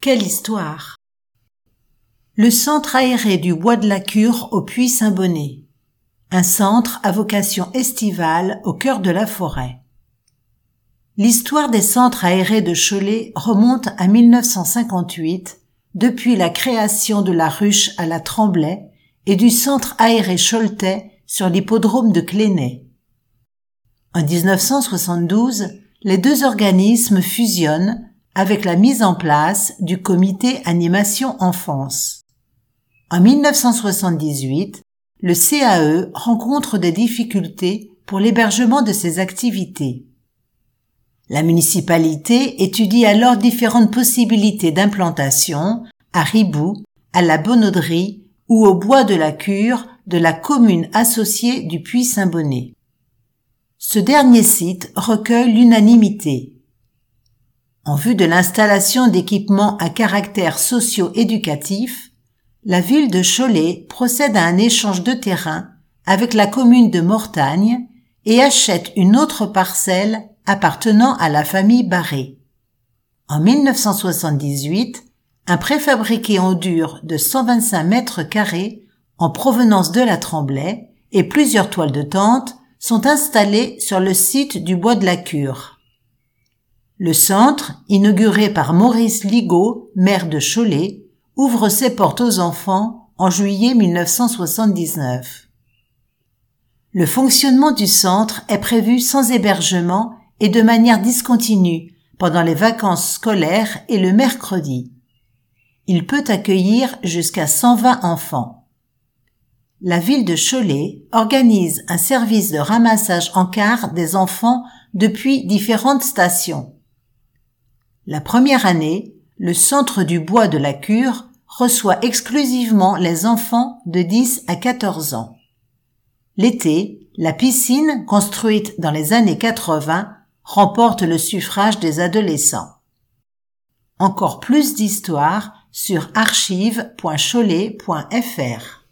Quelle histoire! Le centre aéré du Bois de la Cure au Puy-Saint-Bonnet. Un centre à vocation estivale au cœur de la forêt. L'histoire des centres aérés de Cholet remonte à 1958, depuis la création de la ruche à la Tremblay et du centre aéré choletais sur l'hippodrome de Clenay. En 1972, les deux organismes fusionnent avec la mise en place du comité Animation Enfance. En 1978, le CAE rencontre des difficultés pour l'hébergement de ses activités. La municipalité étudie alors différentes possibilités d'implantation à Ribou, à la Bonauderie ou au Bois de la Cure de la commune associée du Puy-Saint-Bonnet. Ce dernier site recueille l'unanimité. En vue de l'installation d'équipements à caractère socio-éducatif, la ville de Cholet procède à un échange de terrain avec la commune de Mortagne et achète une autre parcelle appartenant à la famille Barré. En 1978, un préfabriqué en dur de 125 mètres carrés en provenance de la Tremblay et plusieurs toiles de tente sont installés sur le site du Bois de la Cure. Le centre, inauguré par Maurice Ligaud, maire de Cholet, ouvre ses portes aux enfants en juillet 1979. Le fonctionnement du centre est prévu sans hébergement et de manière discontinue pendant les vacances scolaires et le mercredi. Il peut accueillir jusqu'à 120 enfants. La ville de Cholet organise un service de ramassage en car des enfants depuis différentes stations. La première année, le centre du Bois de la Cure reçoit exclusivement les enfants de 10 à 14 ans. L'été, la piscine, construite dans les années 80, remporte le suffrage des adolescents. Encore plus d'histoires sur archives.cholet.fr.